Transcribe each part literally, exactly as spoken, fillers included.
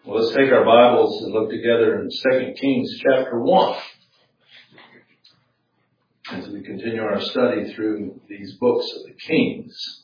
Well, let's take our Bibles and look together in Second Kings chapter one as we continue our study through these books of the Kings.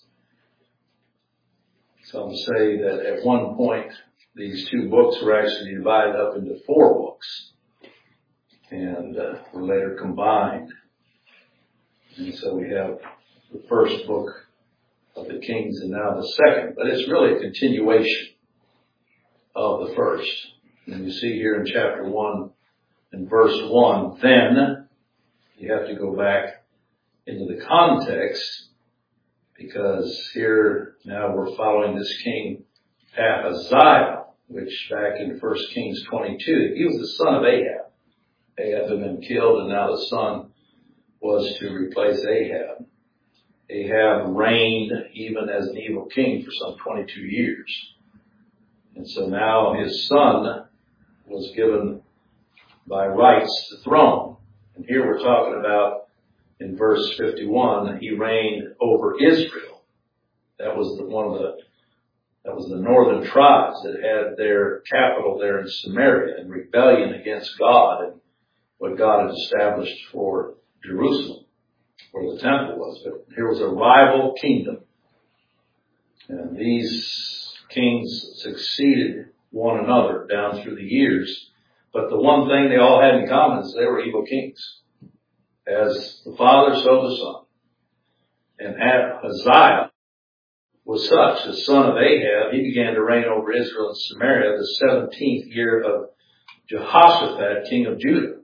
Some say that at one point these two books were actually divided up into four books and uh, were later combined. And so we have the first book of the Kings and now the second, but it's really a continuation of the first. And you see here in chapter one and verse one, then you have to go back into the context because here now we're following this king Ahaziah, which back in First Kings twenty-two, he was the son of Ahab. Ahab had been killed and now the son was to replace Ahab. Ahab reigned even as an evil king for some twenty-two years. And so now his son was given by rights the throne. And here we're talking about in verse fifty-one, he reigned over Israel. That was the, one of the, that was the northern tribes that had their capital there in Samaria in rebellion against God and what God had established for Jerusalem, where the temple was. But here was a rival kingdom. And these kings succeeded one another down through the years. But the one thing they all had in common is they were evil kings. As the father, so the son. And Ahaziah was such, the son of Ahab. He began to reign over Israel and Samaria the seventeenth year of Jehoshaphat, king of Judah.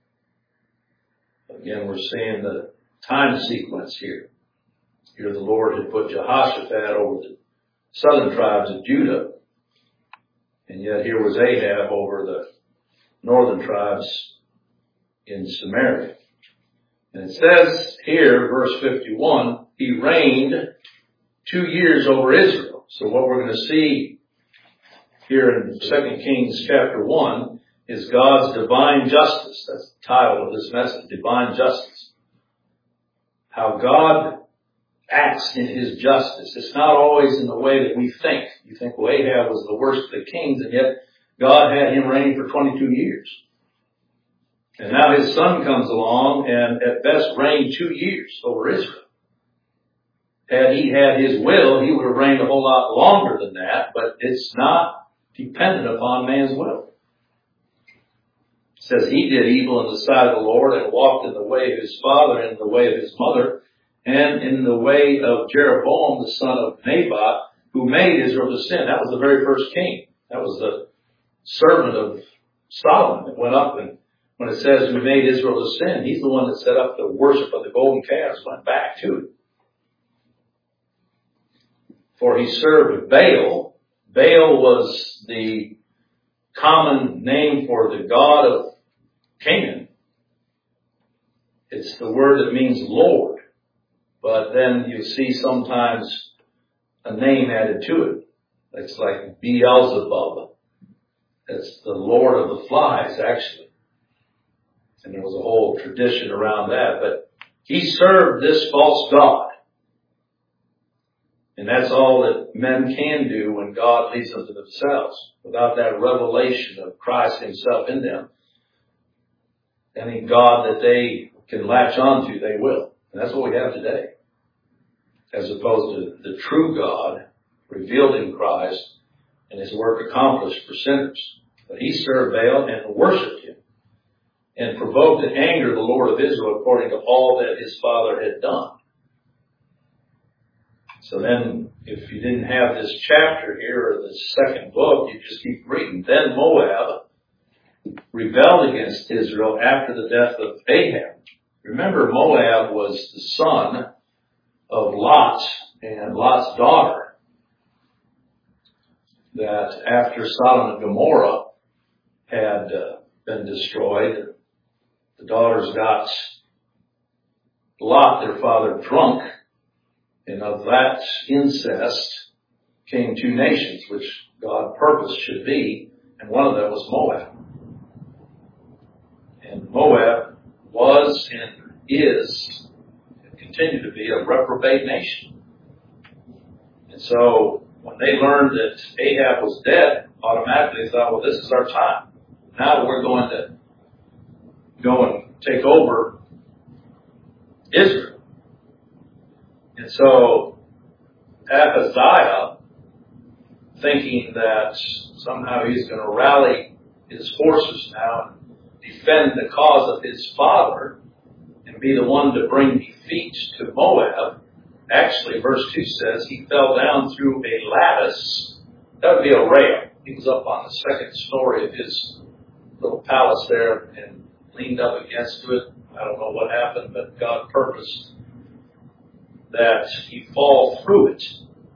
Again, we're seeing the time sequence here. Here the Lord had put Jehoshaphat over the southern tribes of Judah, and yet here was Ahab over the northern tribes in Samaria. And it says here, verse fifty-one, he reigned two years over Israel. So what we're going to see here in Second Kings chapter one is God's divine justice. That's the title of this message, Divine Justice. How God acts in his justice. It's not always in the way that we think. You think, well, Ahab was the worst of the kings, and yet God had him reign for twenty-two years. And now his son comes along and at best reigned two years over Israel. Had he had his will, he would have reigned a whole lot longer than that, but it's not dependent upon man's will. It says he did evil in the sight of the Lord and walked in the way of his father and in the way of his mother, and in the way of Jeroboam, the son of Nebat, who made Israel to sin. That was the very first king. That was the servant of Solomon that went up, and when it says who made Israel to sin, he's the one that set up the worship of the golden calves, went back to it. For he served Baal. Baal was the common name for the god of Canaan. It's the word that means Lord. But then you see sometimes a name added to it. It's like Beelzebub. It's the Lord of the Flies, actually. And there was a whole tradition around that. But he served this false god. And that's all that men can do when God leads them to themselves. Without that revelation of Christ himself in them, any God that they can latch onto, they will. And that's what we have today. As opposed to the true God revealed in Christ and his work accomplished for sinners. But he served Baal and worshipped him and provoked to anger the Lord of Israel according to all that his father had done. So then, if you didn't have this chapter here or this second book, you just keep reading. Then Moab rebelled against Israel after the death of Ahab. Remember, Moab was the son of Lot and Lot's daughter. That after Sodom and Gomorrah had uh, been destroyed, the daughters got Lot, their father, drunk. And of that incest came two nations, which God purposed should be, and one of them was Moab. And Moab was and is, and continued to be, a reprobate nation. And so, when they learned that Ahab was dead, automatically thought, well, this is our time. Now we're going to go and take over Israel. And so Ahaziah, thinking that somehow he's going to rally his forces now and defend the cause of his father and be the one to bring defeat to Moab, actually, verse two says, he fell down through a lattice. That would be a rail. He was up on the second story of his little palace there and leaned up against it. I don't know what happened, but God purposed that he fall through it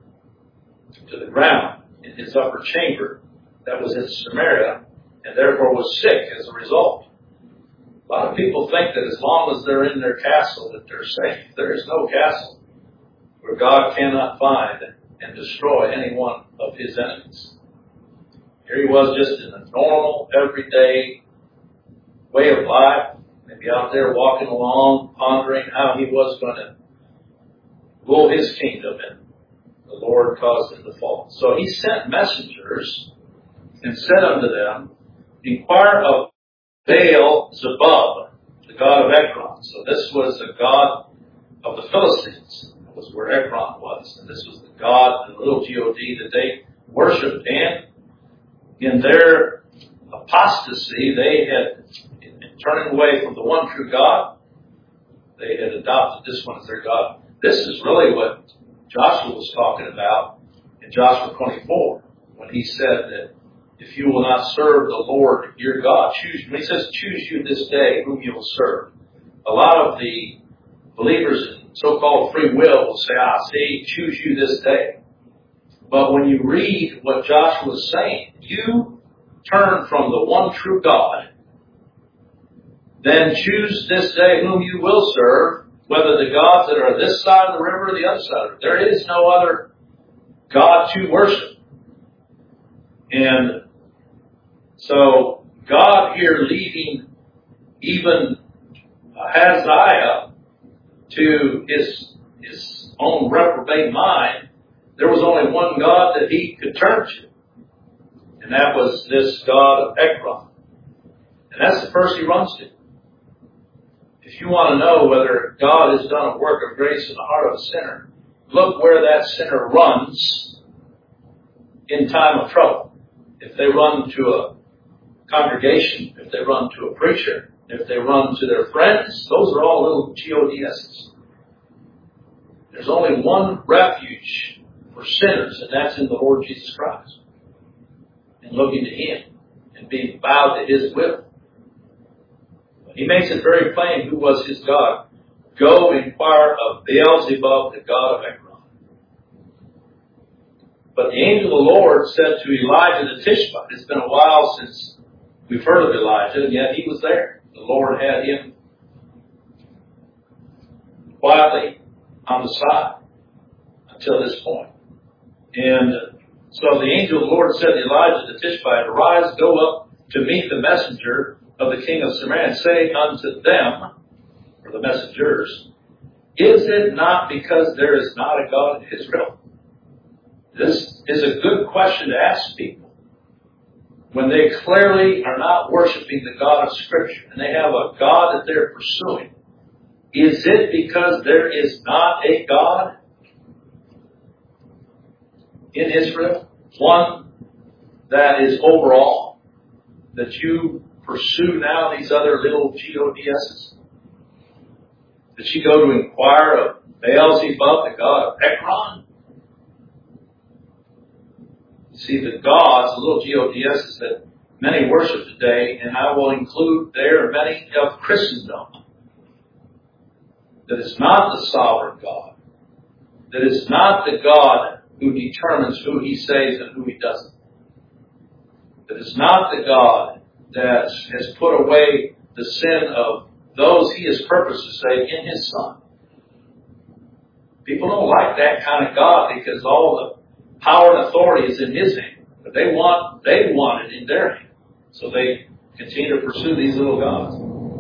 to the ground in his upper chamber that was in Samaria, and therefore was sick as a result. A lot of people think that as long as they're in their castle that they're safe. There is no castle where God cannot find and destroy any one of his enemies. Here he was just in a normal, everyday way of life, maybe out there walking along, pondering how he was going to rule his kingdom, and the Lord caused him to fall. So he sent messengers and said unto them, inquire of Baal Zebub, the god of Ekron. So this was the god of the Philistines. That was where Ekron was. And this was the god, the little god that they worshipped. And in their apostasy, they had, in turning away from the one true God, they had adopted this one as their God. This is really what Joshua was talking about in Joshua twenty-four, when he said that if you will not serve the Lord your God, choose, when he says choose you this day whom you will serve. A lot of the believers in so-called free will will say, ah, see, choose you this day. But when you read what Joshua is saying, you turn from the one true God, then choose this day whom you will serve, whether the gods that are this side of the river or the other side of the river. There is no other God to worship. And so God here leading even Ahaziah to his, his own reprobate mind, there was only one God that he could turn to. And that was this God of Ekron. And that's the first he runs to. If you want to know whether God has done a work of grace in the heart of a sinner, look where that sinner runs in time of trouble. If they run to a congregation, if they run to a preacher, if they run to their friends, those are all little Gods's. There's only one refuge for sinners, and that's in the Lord Jesus Christ. And looking to him and being bowed to his will. He makes it very plain who was his God. Go inquire of Beelzebub, the god of Ekron. But the angel of the Lord said to Elijah the Tishbite, it's been a while since we've heard of Elijah, and yet he was there. The Lord had him quietly on the side until this point. And so the angel of the Lord said to Elijah the Tishbite, arise, go up to meet the messenger of the king of Samaria, and say unto them, or the messengers, is it not because there is not a God in Israel? This is a good question to ask people when they clearly are not worshiping the God of Scripture and they have a God that they're pursuing. Is it because there is not a God in Israel? One that is over all, that you pursue now these other little Gods's? Did you go to inquire of Beelzebub, the god of Ekron? See, the gods, the little Gods's that many worship today, and I will include there many of Christendom, that is not the sovereign God, that is not the God who determines who he saves and who he doesn't, that is not the God that has put away the sin of those he has purposed to save in his Son. People don't like that kind of God because all the power and authority is in his hand. But they want, they want it in their hand. So they continue to pursue these little gods.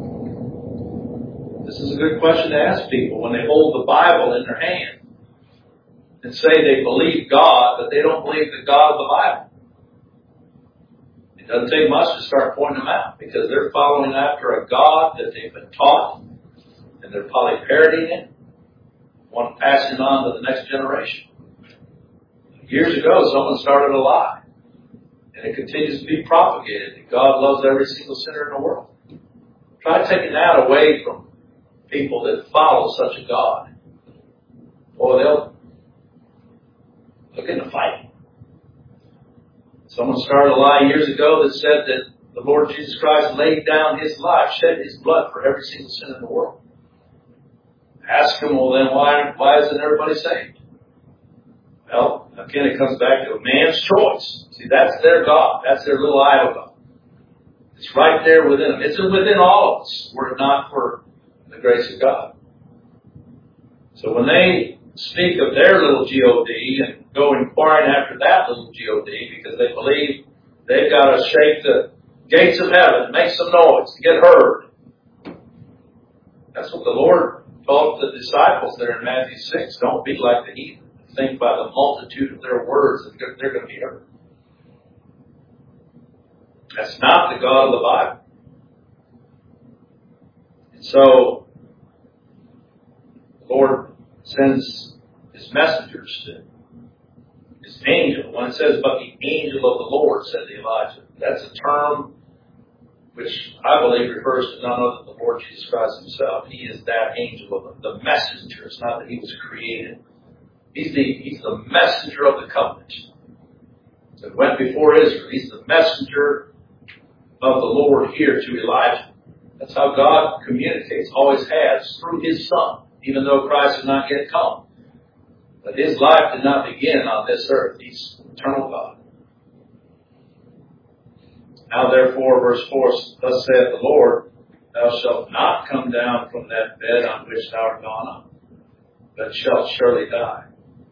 This is a good question to ask people when they hold the Bible in their hand and say they believe God, but they don't believe the God of the Bible. doesn't take much to start pointing them out because they're following after a God that they've been taught and they're probably parodying it, want to pass it on to the next generation. Years ago, someone started a lie and it continues to be propagated that God loves every single sinner in the world. Try taking that away from people that follow such a God. Or they'll look into fighting. Someone started a lie years ago that said that the Lord Jesus Christ laid down His life, shed His blood for every single sin in the world. Ask them, well then why, why isn't everybody saved? Well, again it comes back to a man's choice. See, that's their God. That's their little idol God. It's right there within them. It's within all of us, were it not for the grace of God. So when they speak of their little G O D and go inquiring after that little G O D because they believe they've got to shake the gates of heaven, make some noise to get heard. That's what the Lord told the disciples there in Matthew six. Don't be like the heathen. Think by the multitude of their words that they're, they're going to be heard. That's not the God of the Bible. And so, the Lord sends His messengers to His angel. When it says, but the angel of the Lord, said to Elijah, that's a term which I believe refers to none other than the Lord Jesus Christ Himself. He is that angel of the, the messenger. It's not that He was created. He's the, he's the messenger of the covenant that went before Israel. He's the messenger of the Lord here to Elijah. That's how God communicates, always has, through His Son, even though Christ has not yet come. But His life did not begin on this earth. He's eternal God. Now therefore, verse four, thus saith the Lord, thou shalt not come down from that bed on which thou art gone up, but shalt surely die.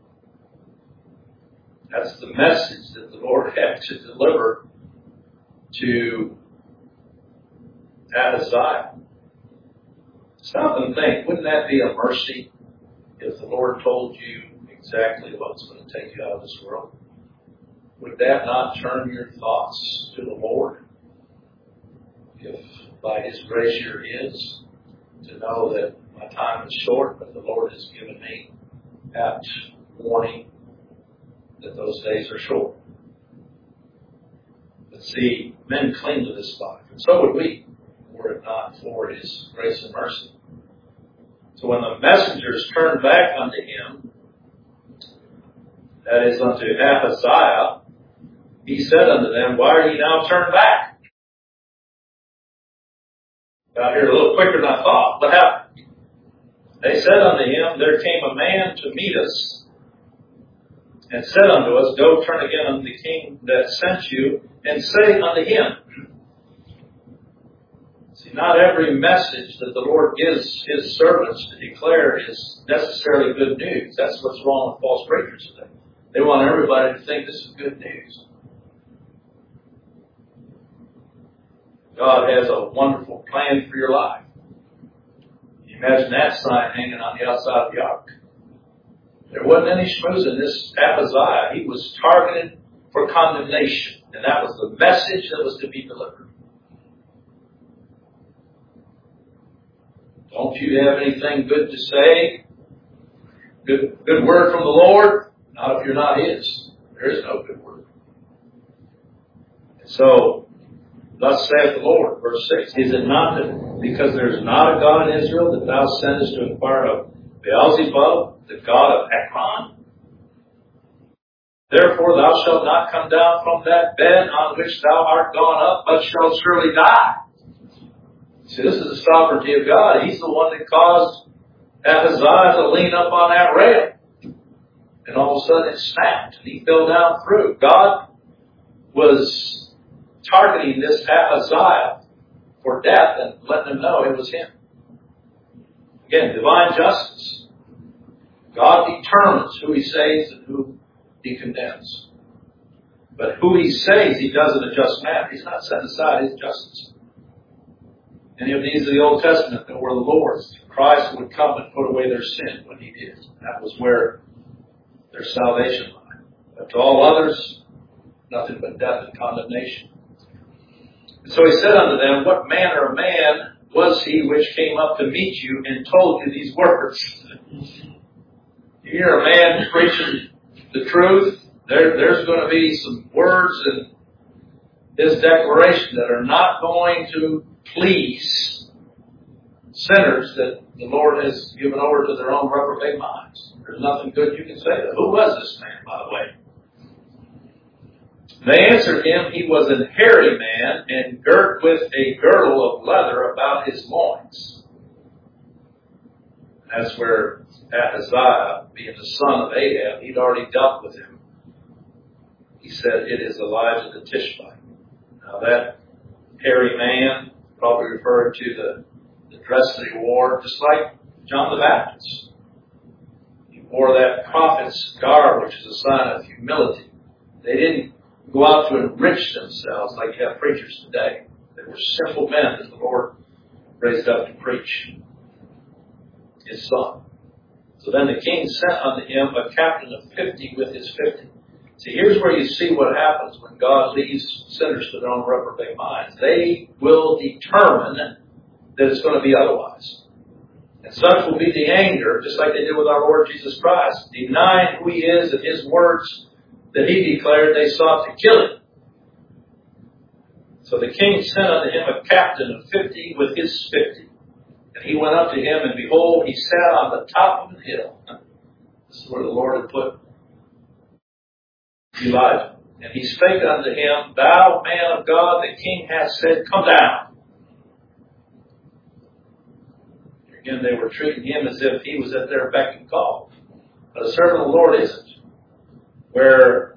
That's the message that the Lord had to deliver to Ahaziah. Stop and think, wouldn't that be a mercy if the Lord told you exactly what's going to take you out of this world? Would that not turn your thoughts to the Lord? If by His grace you're His, to know that my time is short, but the Lord has given me apt warning that those days are short. But see, men cling to this life, and so would we, were it not for His grace and mercy. So when the messengers turned back unto him, that is unto Ahaziah, he said unto them, why are ye now turned back? Got here a little quicker than I thought. What happened? They said unto him, there came a man to meet us, and said unto us, go turn again unto the king that sent you, and say unto him. See, not every message that the Lord gives His servants to declare is necessarily good news. That's what's wrong with false preachers today. They want everybody to think this is good news. God has a wonderful plan for your life. Can you imagine that sign hanging on the outside of the ark? There wasn't any schmoozing. This Ahaziah, he was targeted for condemnation. And that was the message that was to be delivered. Don't you have anything good to say? Good, good word from the Lord? Not if you're not His. There is no good word. And so, thus saith the Lord, verse six, is it not that because there is not a God in Israel that thou sendest to inquire of Beelzebub, the god of Ekron? Therefore thou shalt not come down from that bed on which thou art gone up, but shalt surely die. See, this is the sovereignty of God. He's the one that caused Ahaziah to lean up on that rail. And all of a sudden it snapped and he fell down through. God was targeting this Ahaziah for death and letting him know it was him. Again, divine justice. God determines who He saves and who He condemns. But who He saves, He does in a just manner. He's not setting aside His justice. Any of these of the Old Testament that were the Lord's, Christ would come and put away their sin when He did. That was where their salvation lied. But to all others, nothing but death and condemnation. And so he said unto them, What manner of man was he which came up to meet you and told you these words? You hear a man preaching the truth, there, there's going to be some words in his declaration that are not going to please sinners that the Lord has given over to their own reprobate minds. There's nothing good you can say to them. Who was this man, by the way? They answered him, He was an hairy man, and girt with a girdle of leather about his loins. That's where Ahaziah, being the son of Ahab, he'd already dealt with him. He said, It is Elijah the Tishbite. Now that hairy man probably referred to the, the dress that he wore, just like John the Baptist. He wore that prophet's garb, which is a sign of humility. They didn't go out to enrich themselves like you have preachers today. They were simple men that the Lord raised up to preach His Son. So then the king sent unto him a captain of fifty with his fifty. See, here's where you see what happens when God leaves sinners to their own reprobate minds. They will determine that it's going to be otherwise. And such will be the anger, just like they did with our Lord Jesus Christ. Denying who He is and His words that He declared, they sought to kill Him. So the king sent unto him a captain of fifty with his fifty. And he went up to him, and behold, he sat on the top of the hill. This is where the Lord had put Elijah. And he spake unto him, Thou man of God, the king hath said, Come down. Again, they were treating him as if he was at their beck and call. But a servant of the Lord isn't. Where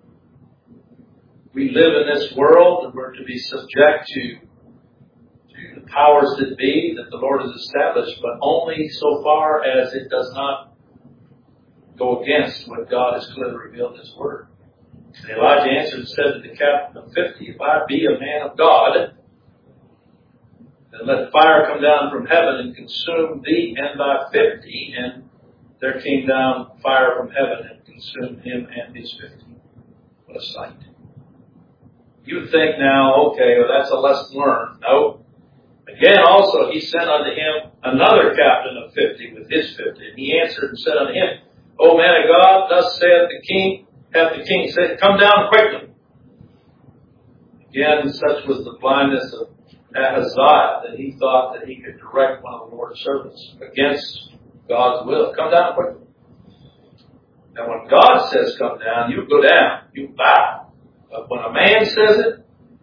we live in this world and we're to be subject to, to the powers that be that the Lord has established, but only so far as it does not go against what God has clearly revealed in His Word. And Elijah answered and said to the captain of fifty, If I be a man of God, then let fire come down from heaven and consume thee and thy fifty. And there came down fire from heaven and consumed him and his fifty. What a sight. You would think now, okay, well, that's a lesson learned. No. Again, also, he sent unto him another captain of fifty with his fifty. And he answered and said unto him, O man of God, thus saith the king, hath the king said, Come down quickly. Again, such was the blindness of Ahaziah that he thought that he could direct one of the Lord's servants against God's will. Come down quickly. Now, when God says come down, you go down. You bow. But when a man says it,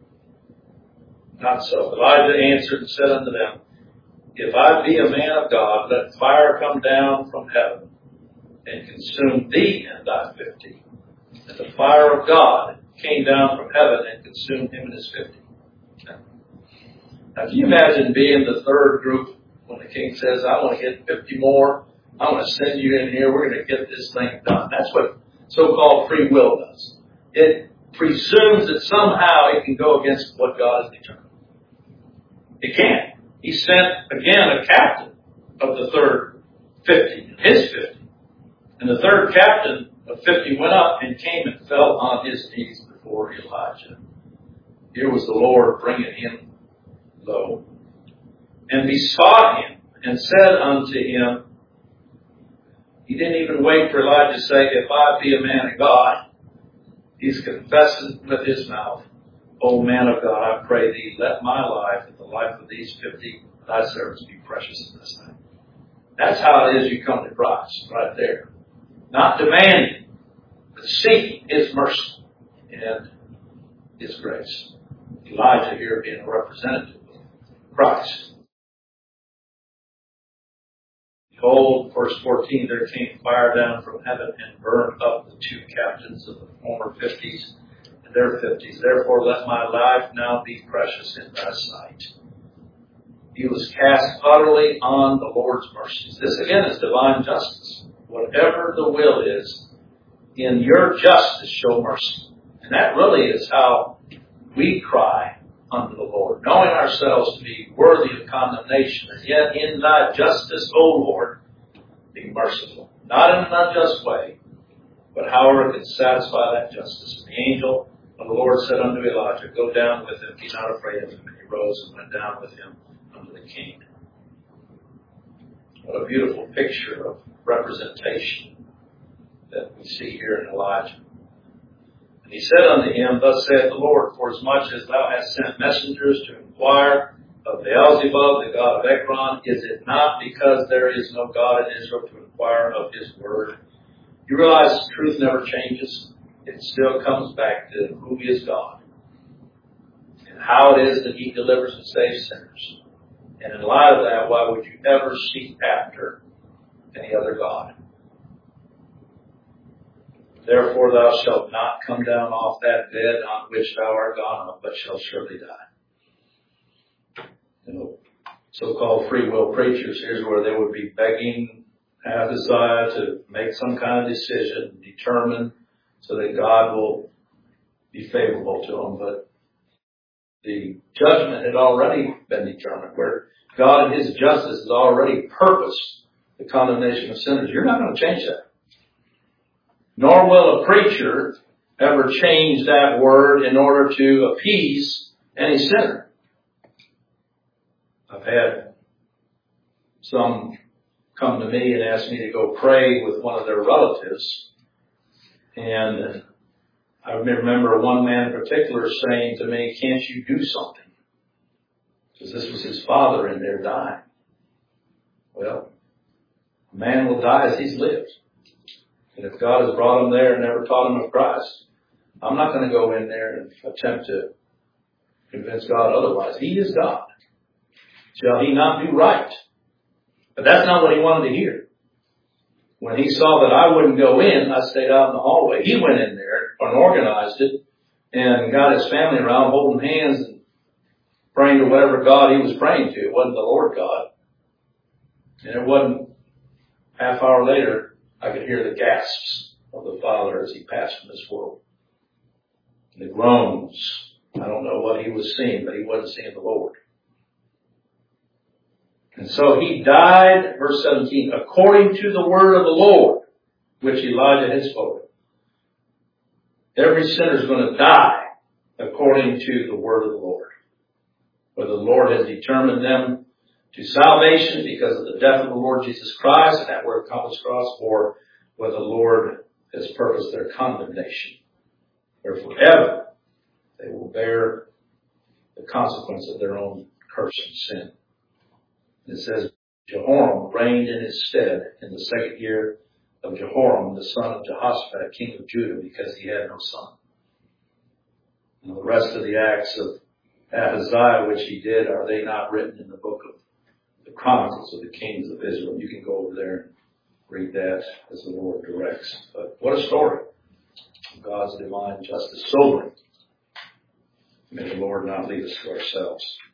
not so. Elijah answered and said unto them, If I be a man of God, let fire come down from heaven and consume thee and thy fifty. And the fire of God came down from heaven and consumed him and his fifty. Now, can you imagine being the third group when the king says, I want to get fifty more. I want to send you in here. We're going to get this thing done. That's what so-called free will does. It presumes that somehow it can go against what God has determined. It can't. He sent, again, a captain of the third fifty, his fifty. And the third captain of fifty went up and came and fell on his knees before Elijah. Here was the Lord bringing him low. And besought him and said unto him, he didn't even wait for Elijah to say, If I be a man of God. He's confessing with his mouth, O man of God, I pray thee, let my life and the life of these fifty thy servants be precious in this night. That's how it is you come to Christ, right there. Not demanding, but seeking His mercy and His grace. Elijah here being a representative of Christ. Behold, verse fourteen, there came fire down from heaven and burned up the two captains of the former fifties and their fifties. Therefore let my life now be precious in thy sight. He was cast utterly on the Lord's mercies. This again is divine justice. Whatever the will is, in your justice show mercy. And that really is how we cry unto the Lord, knowing ourselves to be worthy of condemnation, and yet in thy justice, O Lord, be merciful. Not in an unjust way, but however it can satisfy that justice. And the angel And the Lord said unto Elijah, Go down with him, be not afraid of him. And he rose and went down with him unto the king. What a beautiful picture of representation that we see here in Elijah. And he said unto him, Thus saith the Lord, Forasmuch as thou hast sent messengers to inquire of Beelzebub, the god of Ekron, is it not because there is no God in Israel to inquire of his word? You realize truth never changes. It still comes back to who is God and how it is that he delivers and saves sinners. And in light of that, why would you ever seek after any other God? Therefore thou shalt not come down off that bed on which thou art gone up, but shalt surely die. You know, so-called free will preachers, here's where they would be begging Ahaziah to make some kind of decision, determine, so that God will be favorable to them. But the judgment had already been determined, where God in his justice has already purposed the condemnation of sinners. You're not going to change that. Nor will a preacher ever change that word in order to appease any sinner. I've had some come to me and ask me to go pray with one of their relatives. And I remember one man in particular saying to me, Can't you do something? Because this was his father in there dying. Well, a man will die as he's lived. And if God has brought him there and never taught him of Christ, I'm not going to go in there and attempt to convince God otherwise. He is God. Shall he not do right? But that's not what he wanted to hear. When he saw that I wouldn't go in, I stayed out in the hallway. He went in there and organized it and got his family around holding hands and praying to whatever God he was praying to. It wasn't the Lord God. And it wasn't half hour later, I could hear the gasps of the Father as he passed from this world. The groans. I don't know what he was seeing, but he wasn't seeing the Lord. And so he died, verse seventeen, according to the word of the Lord, which Elijah had spoken. Every sinner is going to die according to the word of the Lord. Whether the Lord has determined them to salvation because of the death of the Lord Jesus Christ and that work accomplished cross, or whether the Lord has purposed their condemnation, where forever they will bear the consequence of their own curse and sin. It says, Jehoram reigned in his stead in the second year of Jehoram, the son of Jehoshaphat, king of Judah, because he had no son. And the rest of the acts of Ahaziah, which he did, are they not written in the book of the Chronicles of the Kings of Israel? You can go over there and read that as the Lord directs. But what a story of God's divine justice. Sobering. May the Lord not leave us to ourselves.